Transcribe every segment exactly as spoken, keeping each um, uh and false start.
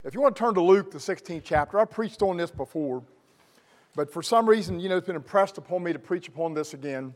If you want to turn to Luke, the sixteenth chapter, I've preached on this before, but for some reason, you know, it's been impressed upon me to preach upon this again.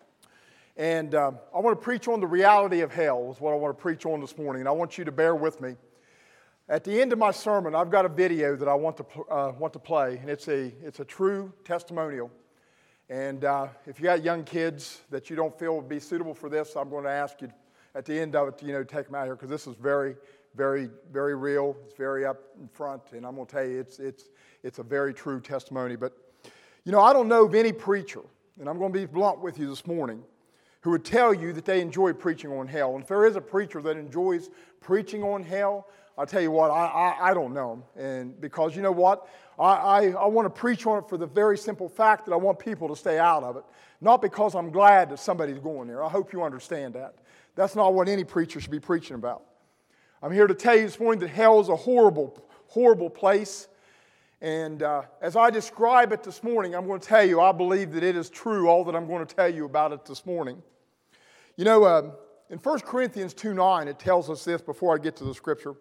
And uh, I want to preach on the reality of hell is what I want to preach on this morning, and I want you to bear with me. At the end of my sermon, I've got a video that I want to uh, want to play, and it's a it's a true testimonial. And uh, if you got young kids that you don't feel would be suitable for this, I'm going to ask you at the end of it, you know, take them out here because this is very, very, very real. It's very up in front, and I'm going to tell you, it's it's it's a very true testimony. But you know, I don't know of any preacher, and I'm going to be blunt with you this morning, who would tell you that they enjoy preaching on hell. And if there is a preacher that enjoys preaching on hell, I'll tell you what, I I, I don't know him. And because you know what, I, I, I want to preach on it for the very simple fact that I want people to stay out of it. Not because I'm glad that somebody's going there. I hope you understand that. That's not what any preacher should be preaching about. I'm here to tell you this morning that hell is a horrible, horrible place. And uh, as I describe it this morning, I'm going to tell you, I believe that it is true, all that I'm going to tell you about it this morning. You know, uh, in First Corinthians two nine, it tells us this before I get to the scripture.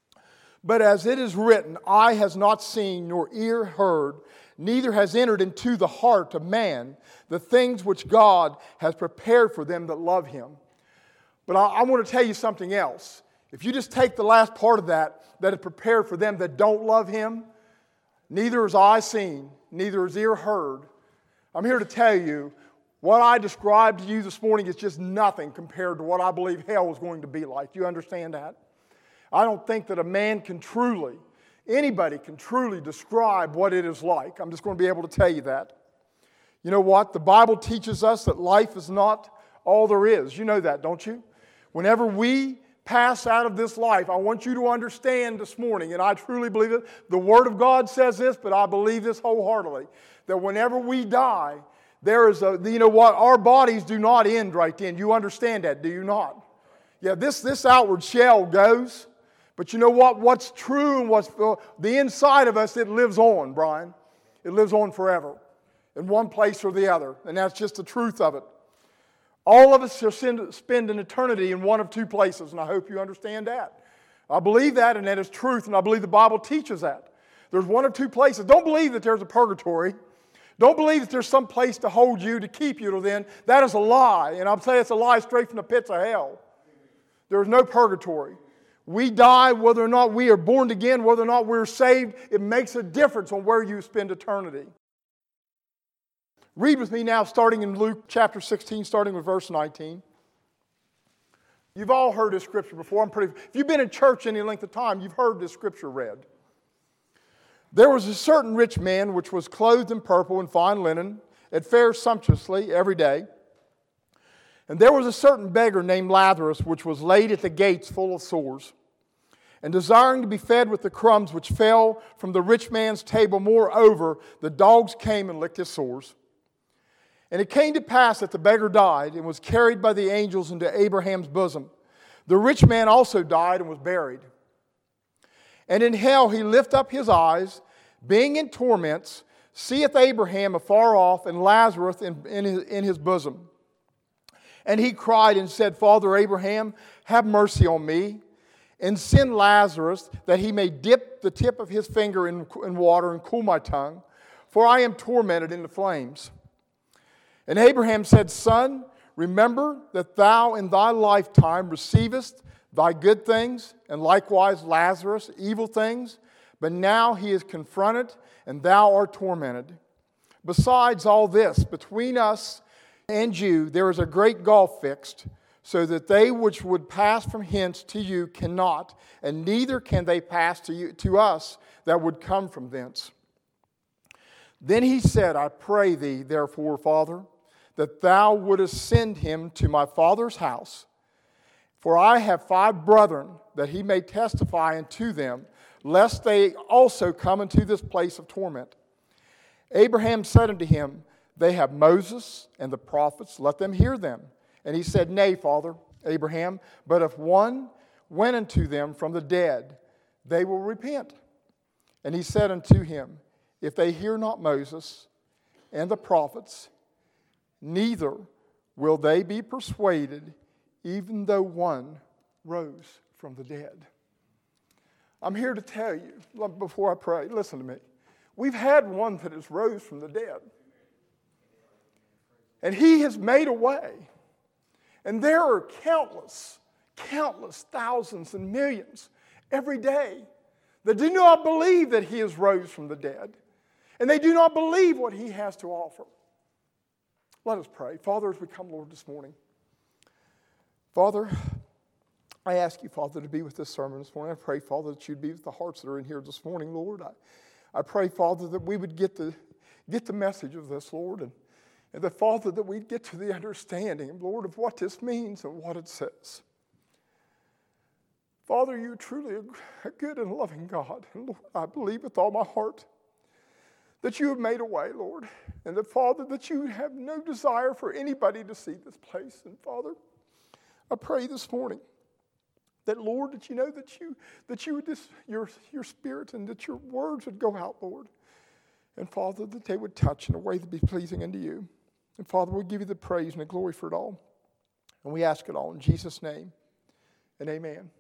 But as it is written, eye has not seen, nor ear heard, neither has entered into the heart of man the things which God has prepared for them that love him. But I, I want to tell you something else. If you just take the last part of that, that is prepared for them that don't love him, neither has eye seen, neither has ear heard. I'm here to tell you, what I described to you this morning is just nothing compared to what I believe hell is going to be like. Do you understand that? I don't think that a man can truly, anybody can truly describe what it is like. I'm just going to be able to tell you that. You know what? The Bible teaches us that life is not all there is. You know that, don't you? Whenever we pass out of this life, I want you to understand this morning, and I truly believe it. The Word of God says this, but I believe this wholeheartedly, that whenever we die, there is a, you know what, our bodies do not end right then. You understand that, do you not? Yeah, this, this outward shell goes, but you know what, what's true and what's, uh, the inside of us, it lives on, Brian. It lives on forever, in one place or the other, and that's just the truth of it. All of us shall spend an eternity in one of two places, and I hope you understand that. I believe that, and that is truth, and I believe the Bible teaches that. There's one of two places. Don't believe that there's a purgatory. Don't believe that there's some place to hold you, to keep you till then. That is a lie, and I'm saying it's a lie straight from the pits of hell. There is no purgatory. We die whether or not we are born again, whether or not we're saved. It makes a difference on where you spend eternity. Read with me now, starting in Luke chapter sixteen, starting with verse nineteen. You've all heard this scripture before. I'm pretty. If you've been in church any length of time, you've heard this scripture read. There was a certain rich man which was clothed in purple and fine linen, and fared sumptuously every day. And there was a certain beggar named Lazarus, which was laid at the gates full of sores, and desiring to be fed with the crumbs which fell from the rich man's table. Moreover, the dogs came and licked his sores. And it came to pass that the beggar died and was carried by the angels into Abraham's bosom. The rich man also died and was buried. And in hell he lift up his eyes, being in torments, seeth Abraham afar off and Lazarus in, in, his, in his bosom. And he cried and said, Father Abraham, have mercy on me, and send Lazarus that he may dip the tip of his finger in, in water and cool my tongue, for I am tormented in the flames. And Abraham said, Son, remember that thou in thy lifetime receivest thy good things, and likewise Lazarus evil things, but now he is confronted, and thou art tormented. Besides all this, between us and you there is a great gulf fixed, so that they which would pass from hence to you cannot, and neither can they pass to you to us that would come from thence. Then he said, I pray thee, therefore, Father, that thou wouldest send him to my father's house. For I have five brethren, that he may testify unto them, lest they also come into this place of torment. Abraham said unto him, They have Moses and the prophets, let them hear them. And he said, Nay, Father Abraham, but if one went unto them from the dead, they will repent. And he said unto him, If they hear not Moses and the prophets, neither will they be persuaded, even though one rose from the dead. I'm here to tell you, before I pray, listen to me. We've had one that has rose from the dead. And he has made a way. And there are countless, countless thousands and millions every day that do not believe that he has rose from the dead. And they do not believe what he has to offer. Let us pray. Father, as we come, Lord, this morning. Father, I ask you, Father, to be with this sermon this morning. I pray, Father, that you'd be with the hearts that are in here this morning, Lord. I, I pray, Father, that we would get the, get the message of this, Lord, and, and that, Father, that we'd get to the understanding, Lord, of what this means and what it says. Father, you're truly a, a good and loving God. And Lord, I believe with all my heart that you have made a way, Lord, and that, Father, that you have no desire for anybody to see this place. And, Father, I pray this morning that, Lord, that you know that you that you would just, your, your spirit and that your words would go out, Lord. And, Father, that they would touch in a way that be pleasing unto you. And, Father, we'll give you the praise and the glory for it all. And we ask it all in Jesus' name. And amen.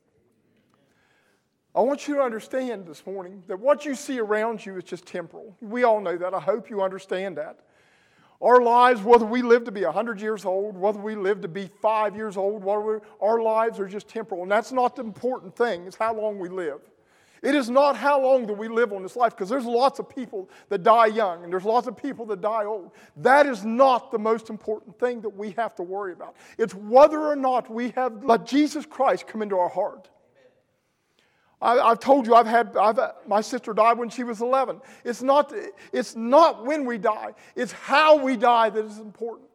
I want you to understand this morning that what you see around you is just temporal. We all know that. I hope you understand that. Our lives, whether we live to be one hundred years old, whether we live to be five years old, whether our lives are just temporal. And that's not the important thing. It's how long we live. It is not how long that we live on this life, because there's lots of people that die young and there's lots of people that die old. That is not the most important thing that we have to worry about. It's whether or not we have let Jesus Christ come into our heart. I, I've told you, I've had I've, my sister died when she was eleven. It's not, it's not when we die. It's how we die that is important.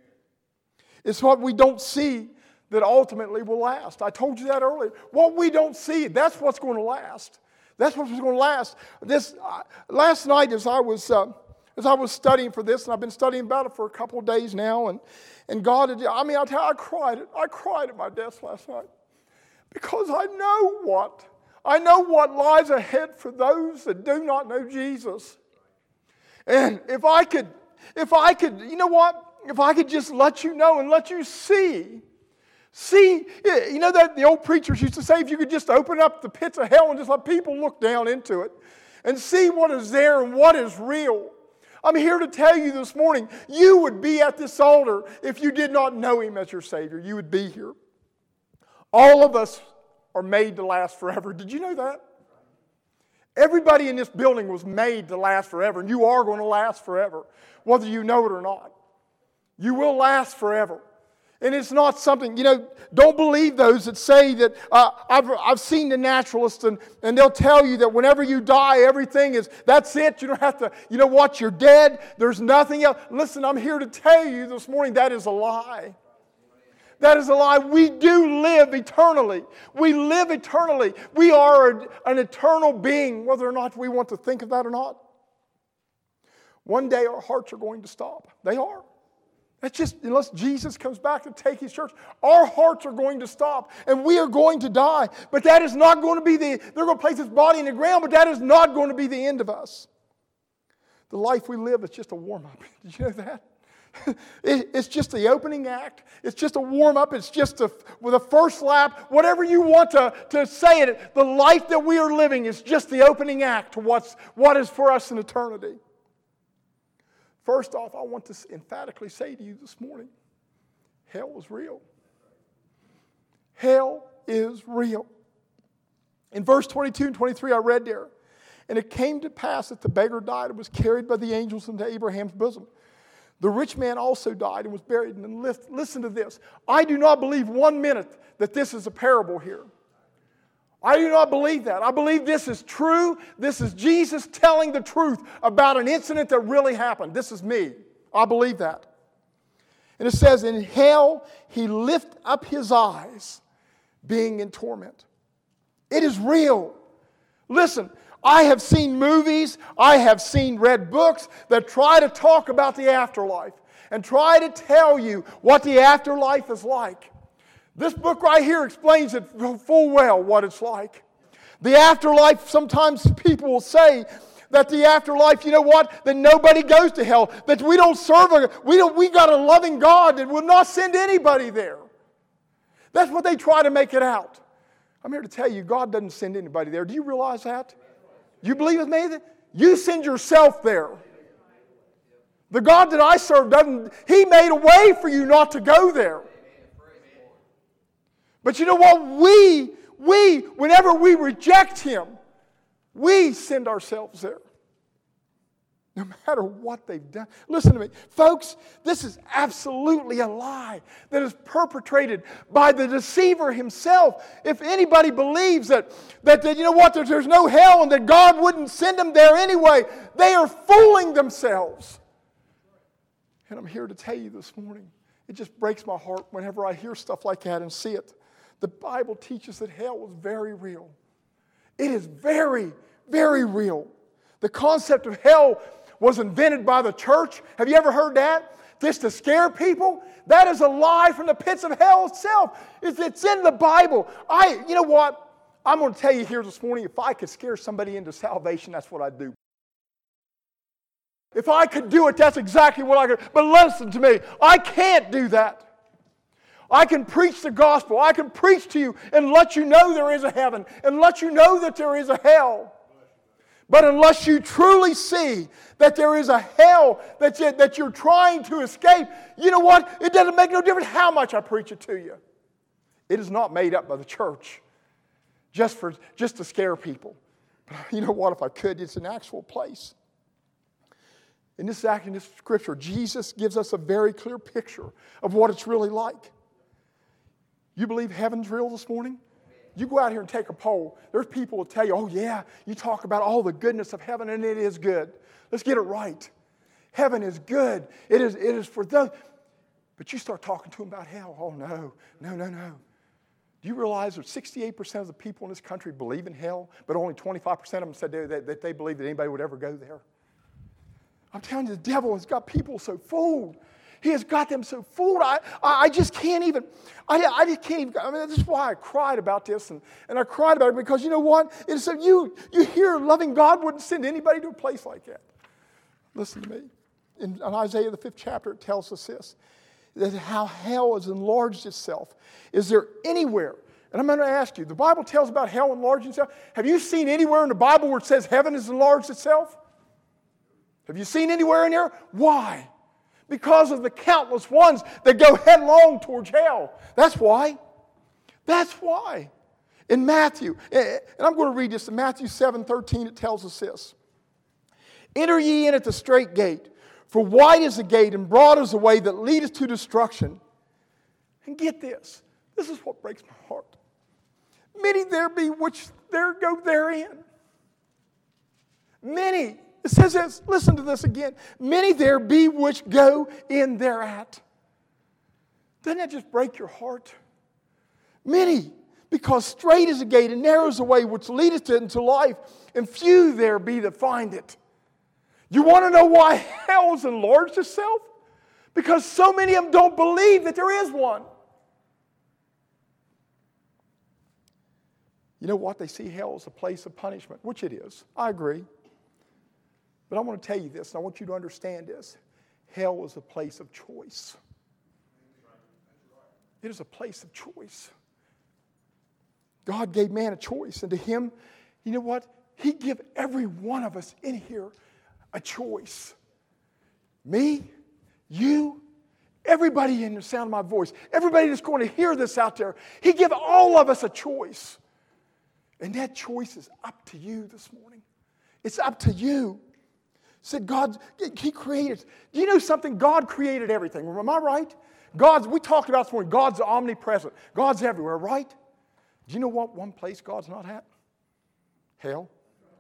It's what we don't see that ultimately will last. I told you that earlier. What we don't see, that's what's going to last. That's what's going to last. This uh, last night, as I was uh, as I was studying for this, and I've been studying about it for a couple of days now, and and God, had, I mean, I tell you, I cried. I cried at my desk last night because I know what. I know what lies ahead for those that do not know Jesus. And if I could, if I could, you know what? If I could just let you know and let you see, see, you know that the old preachers used to say, if you could just open up the pits of hell and just let people look down into it and see what is there and what is real. I'm here to tell you this morning, you would be at this altar if you did not know Him as your Savior. You would be here. All of us are made to last forever. Did you know that? Everybody in this building was made to last forever, and you are going to last forever, whether you know it or not. You will last forever. And it's not something, you know, don't believe those that say that, uh, I've, I've seen the naturalists, and, and they'll tell you that whenever you die, everything is, that's it. You don't have to, you know what, you're dead. There's nothing else. Listen, I'm here to tell you this morning that is a lie. That is a lie. We do live eternally. We live eternally. We are an eternal being, whether or not we want to think of that or not. One day our hearts are going to stop. They are. That's just, unless Jesus comes back to take His church, our hearts are going to stop and we are going to die. But that is not going to be the, they're going to place this body in the ground, but that is not going to be the end of us. The life we live is just a warm-up. Did you know that? It's just the opening act. It's just a warm-up. It's just a, with a first lap. Whatever you want to, to say it, the life that we are living is just the opening act to what's, what is for us in eternity. First off, I want to emphatically say to you this morning, hell is real. Hell is real. In verse twenty-two and twenty-three, I read there, and it came to pass that the beggar died and was carried by the angels into Abraham's bosom. The rich man also died and was buried. And listen to this. I do not believe one minute that this is a parable here. I do not believe that. I believe this is true. This is Jesus telling the truth about an incident that really happened. This is me. I believe that. And it says, in hell he lift up his eyes, being in torment. It is real. Listen, I have seen movies, I have seen read books that try to talk about the afterlife and try to tell you what the afterlife is like. This book right here explains it full well what it's like. The afterlife, sometimes people will say that the afterlife, you know what, that nobody goes to hell, that we don't serve a, we don't, we got a loving God that will not send anybody there. That's what they try to make it out. I'm here to tell you, God doesn't send anybody there. Do you realize that? You believe with me that you send yourself there. The God that I serve doesn't, He made a way for you not to go there. But you know what? We, we, whenever we reject Him, we send ourselves there. No matter what they've done. Listen to me. Folks, this is absolutely a lie that is perpetrated by the deceiver himself. If anybody believes that, that, that you know what, that there's no hell and that God wouldn't send them there anyway, they are fooling themselves. And I'm here to tell you this morning, it just breaks my heart whenever I hear stuff like that and see it. The Bible teaches that hell is very real. It is very, very real. The concept of hell was invented by the church. Have you ever heard that? Just to scare people? That is a lie from the pits of hell itself. It's, it's in the Bible. I, you know what? I'm going to tell you here this morning, if I could scare somebody into salvation, that's what I'd do. If I could do it, that's exactly what I could. But listen to me. I can't do that. I can preach the gospel. I can preach to you and let you know there is a heaven and let you know that there is a hell. But unless you truly see that there is a hell that, you, that you're trying to escape, you know what? It doesn't make no difference how much I preach it to you. It is not made up by the church just, for, just to scare people. But you know what? If I could, it's an actual place. In this act, in this scripture, Jesus gives us a very clear picture of what it's really like. You believe heaven's real this morning? You go out here and take a poll. There's people who tell you, oh yeah, you talk about all the goodness of heaven and it is good. Let's get it right. Heaven is good. It is, it is for those. But you start talking to them about hell. Oh no, no, no, no. Do you realize that sixty-eight percent of the people in this country believe in hell, but only twenty-five percent of them said that, that they believe that anybody would ever go there? I'm telling you, the devil has got people so fooled. He has got them so fooled. I, I just can't even, I, I just can't even, I mean, this is why I cried about this. And, and I cried about it because you know what? It's so you, you hear loving God wouldn't send anybody to a place like that. Listen to me. In, in Isaiah the fifth chapter, it tells us this, that how hell has enlarged itself. Is there anywhere, and I'm going to ask you, the Bible tells about hell enlarging itself. Have you seen anywhere in the Bible where it says heaven has enlarged itself? Have you seen anywhere in there? Why? Because of the countless ones that go headlong towards hell. That's why. That's why. In Matthew, and I'm going to read this in Matthew seven thirteen, it tells us this. Enter ye in at the strait gate, for wide is the gate and broad is the way that leadeth to destruction. And get this. This is what breaks my heart. Many there be which there go therein. Many. It says this, listen to this again. Many there be which go in thereat. Doesn't that just break your heart? Many, because strait is the gate and narrow is the way which leadeth into life, and few there be that find it. You want to know why hell has enlarged itself? Because so many of them don't believe that there is one. You know what? They see hell as a place of punishment, which it is. I agree. But I want to tell you this, and I want you to understand this. Hell is a place of choice. It is a place of choice. God gave man a choice, and to him, you know what? He gave every one of us in here a choice. Me, you, everybody in the sound of my voice, everybody that's going to hear this out there, He gave all of us a choice. And that choice is up to you this morning. It's up to you. Said God, He created. Do you know something? God created everything. Am I right? God's, we talked about this morning, God's omnipresent. God's everywhere, right? Do you know what one place God's not at? Hell.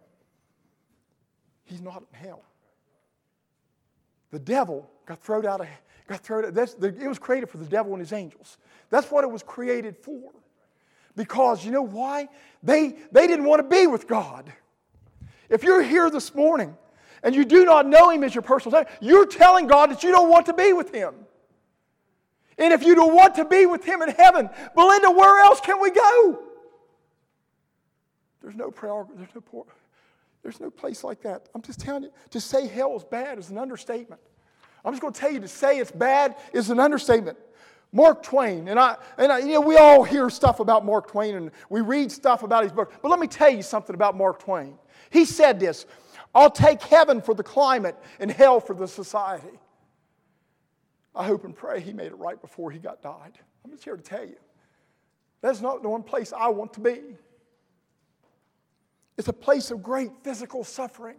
He's not in hell. The devil got thrown out of, got thrown out. That's, the, it was created for the devil and his angels. That's what it was created for. Because you know why? They, they didn't want to be with God. If you're here this morning and you do not know Him as your personal Savior, you're telling God that you don't want to be with Him. And if you don't want to be with Him in heaven, Belinda, where else can we go? There's no prayer, there's no poor, there's no place like that. I'm just telling you, to say hell is bad is an understatement. I'm just going to tell you, to say it's bad is an understatement. Mark Twain, and I, and I, you know, we all hear stuff about Mark Twain and we read stuff about his book. But let me tell you something about Mark Twain. He said this, I'll take heaven for the climate and hell for the society. I hope and pray he made it right before he got died. I'm just here to tell you, that's not the one place I want to be. It's a place of great physical suffering.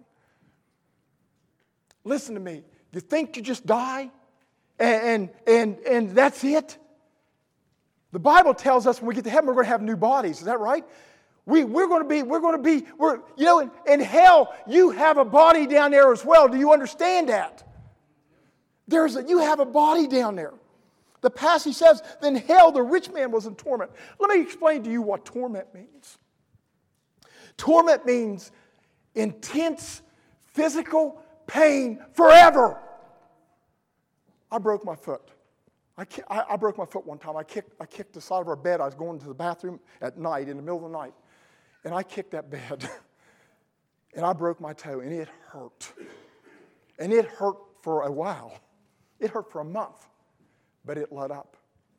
Listen to me. You think you just die and, and, and, and that's it? The Bible tells us when we get to heaven, we're going to have new bodies. Is that right? We, we're going to be, we're going to be, we're, you know, in, in hell, you have a body down there as well. Do you understand that? There's a, you have a body down there. The passage says, then hell, the rich man was in torment. Let me explain to you what torment means. Torment means intense physical pain forever. I broke my foot. I, I, I broke my foot one time. I kicked, I kicked the side of our bed. I was going to the bathroom at night, in the middle of the night. And I kicked that bed. And I broke my toe. And it hurt. And it hurt for a while. It hurt for a month. But it let up.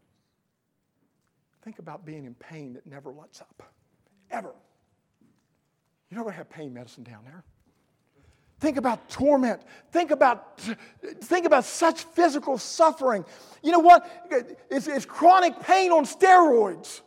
Think about being in pain that never lets up. Ever. You're not going to have pain medicine down there. Think about torment. Think about, think about such physical suffering. You know what? It's, it's chronic pain on steroids.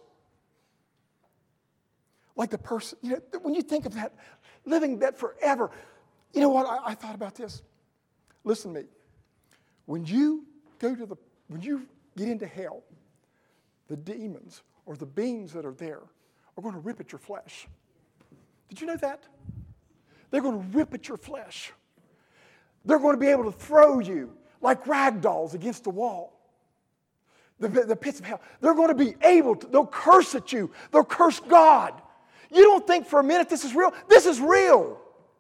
Like the person, you know, when you think of that, living that forever. You know what? I, I thought about this. Listen to me. When you go to the, when you get into hell, the demons or the beings that are there are going to rip at your flesh. Did you know that? They're going to rip at your flesh. They're going to be able to throw you like rag dolls against the wall. The, the pits of hell. They're going to be able to, they'll curse at you. They'll curse God. You don't think for a minute this is real. This is real.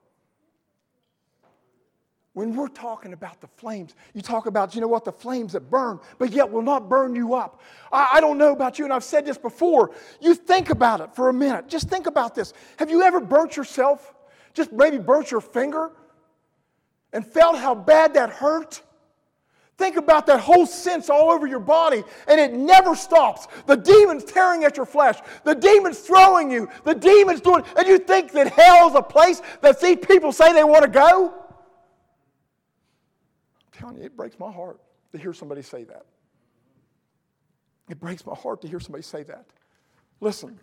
When we're talking about the flames, you talk about, you know what, the flames that burn, but yet will not burn you up. I, I don't know about you, and I've said this before. You think about it for a minute. Just think about this. Have you ever burnt yourself? Just maybe burnt your finger and felt how bad that hurt? Think about that whole sense all over your body, and it never stops. The demons tearing at your flesh, the demons throwing you, the demons doing, and you think that hell is a place that these people say they want to go? I'm telling you, it breaks my heart to hear somebody say that. It breaks my heart to hear somebody say that. Listen.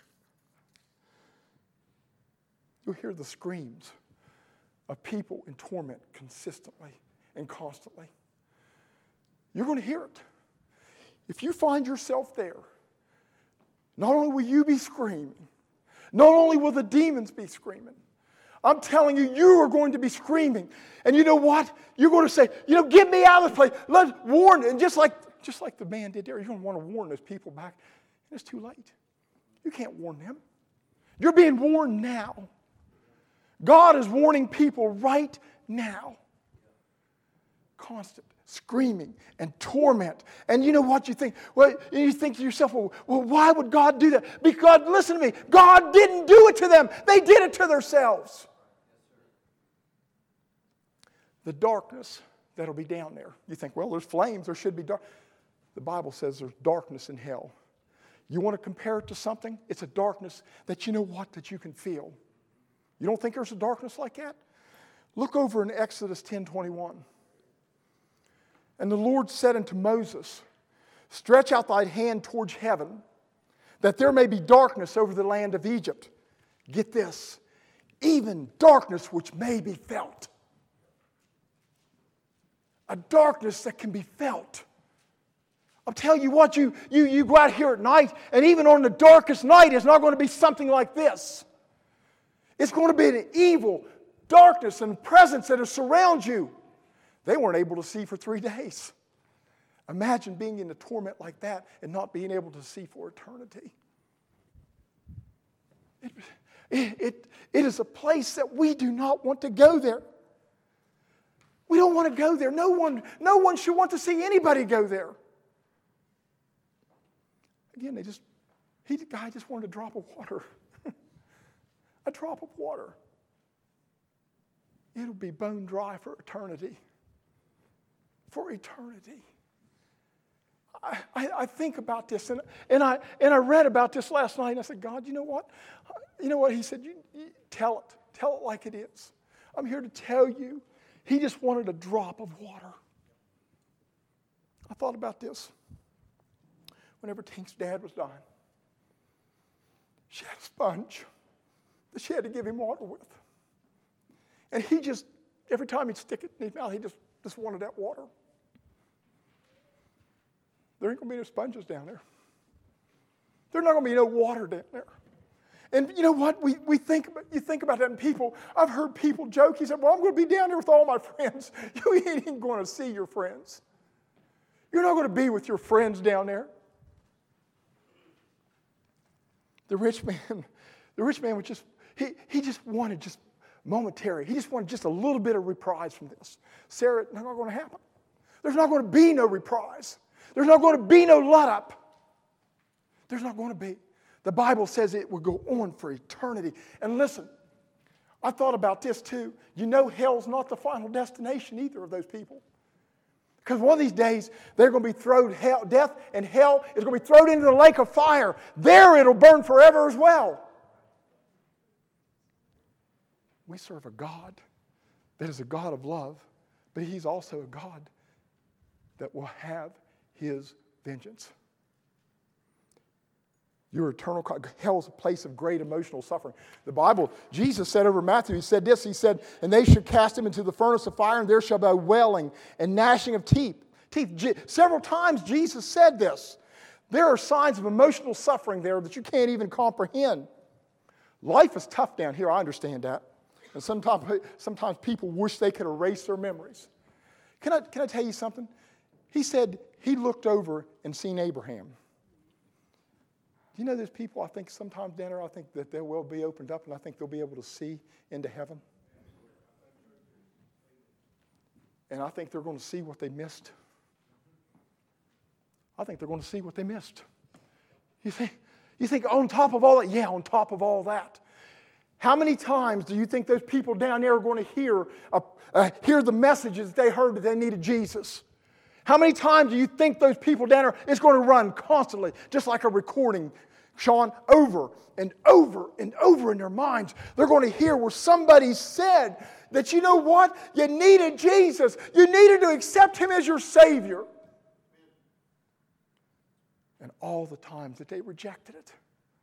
You'll hear the screams of people in torment consistently and constantly. You're going to hear it. If you find yourself there, not only will you be screaming, not only will the demons be screaming, I'm telling you, you are going to be screaming. And you know what? You're going to say, you know, get me out of this place. Let's warn. And just like, just like the man did there, you're going to want to warn those people back. And it's too late. You can't warn them. You're being warned now. God is warning people right now. Constant screaming and torment. And you know what you think? Well, you think to yourself, well, well, why would God do that? Because, listen to me, God didn't do it to them. They did it to themselves. The darkness that'll be down there. You think, well, there's flames, there should be dark. The Bible says there's darkness in hell. You want to compare it to something? It's a darkness that you know what, that you can feel. You don't think there's a darkness like that? Look over in Exodus ten twenty-one. And the Lord said unto Moses, stretch out thy hand towards heaven, that there may be darkness over the land of Egypt. Get this, even darkness which may be felt. A darkness that can be felt. I'll tell you what, you, you, you go out here at night, and even on the darkest night, it's not going to be something like this. It's going to be an evil darkness and presence that will surround you. They weren't able to see for three days. Imagine being in a torment like that and not being able to see for eternity. It, it, it, it is a place that we do not want to go there. We don't want to go there. No one, no one should want to see anybody go there. Again, they just, he, the guy just wanted a drop of water. A drop of water. It'll be bone dry for eternity. For eternity. I, I, I think about this, and, and, I, and I read about this last night, and I said, God, you know what? You know what? He said, you, you tell it. Tell it like it is. I'm here to tell you, he just wanted a drop of water. I thought about this. Whenever Tink's dad was dying, she had a sponge that she had to give him water with. And he just, every time he'd stick it in his mouth, he just, just wanted that water. There ain't going to be no sponges down there. There's not going to be no water down there. And you know what? We, we think about, you think about that in people. I've heard people joke. He said, well, I'm going to be down there with all my friends. You ain't even going to see your friends. You're not going to be with your friends down there. The rich man, the rich man was just, he, he just wanted just momentary. He just wanted just a little bit of reprise from this. Sarah, it's not going to happen. There's not going to be no reprise. There's not going to be no let up. There's not going to be. The Bible says it will go on for eternity. And listen, I thought about this too. You know hell's not the final destination either of those people. Because one of these days, they're going to be thrown, hell, death and hell is going to be thrown into the lake of fire. There it'll burn forever as well. We serve a God that is a God of love, but he's also a God that will have his vengeance. Your eternal, hell is a place of great emotional suffering. The Bible, Jesus said over Matthew, he said this, he said, and they should cast him into the furnace of fire, and there shall be wailing and gnashing of teeth. teeth. Several times Jesus said this. There are signs of emotional suffering there that you can't even comprehend. Life is tough down here, I understand that. And sometimes, sometimes people wish they could erase their memories. Can I, can I tell you something? He said he looked over and seen Abraham. Do you know there's people, I think sometimes down there, I think that they will be opened up and I think they'll be able to see into heaven. And I think they're going to see what they missed. I think they're going to see what they missed. You think, you think on top of all that? Yeah, on top of all that. How many times do you think those people down there are going to hear, uh, uh, hear the messages they heard that they needed Jesus? How many times do you think those people down there is going to run constantly, just like a recording, Sean, over and over and over in their minds? They're going to hear where somebody said that, you know what? You needed Jesus. You needed to accept him as your Savior. And all the times that they rejected it.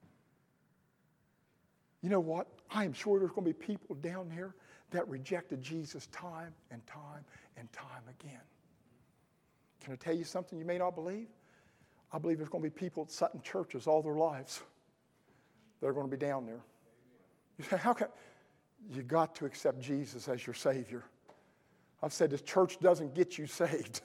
You know what? I am sure there's going to be people down there that rejected Jesus time and time and time again. Can I tell you something you may not believe? I believe there's going to be people that sat in churches all their lives that are going to be down there. You say, how can... You got to accept Jesus as your Savior. I've said this church doesn't get you saved.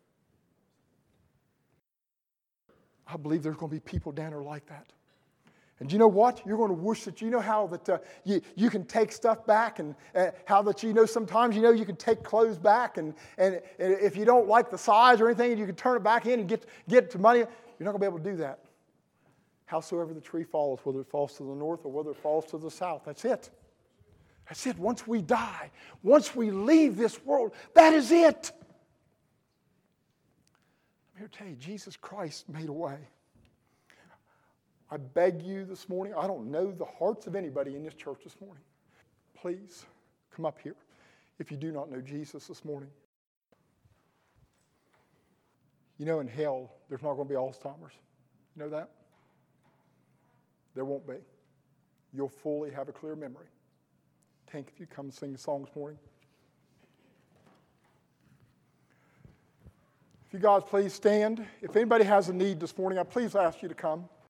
I believe there's going to be people down there like that. And you know what? You're going to wish that you know how that uh, you, you can take stuff back and uh, how that you know sometimes you know you can take clothes back and, and, and if you don't like the size or anything, you can turn it back in and get, get to money. You're not going to be able to do that. Howsoever the tree falls, whether it falls to the north or whether it falls to the south, that's it. That's it. Once we die, once we leave this world, that is it. I'm here to tell you, Jesus Christ made a way. I beg you this morning, I don't know the hearts of anybody in this church this morning. Please come up here if you do not know Jesus this morning. You know in hell, there's not going to be Alzheimer's. You know that? There won't be. You'll fully have a clear memory. Tank, if you come and sing a song this morning. If you guys please stand. If anybody has a need this morning, I please ask you to come.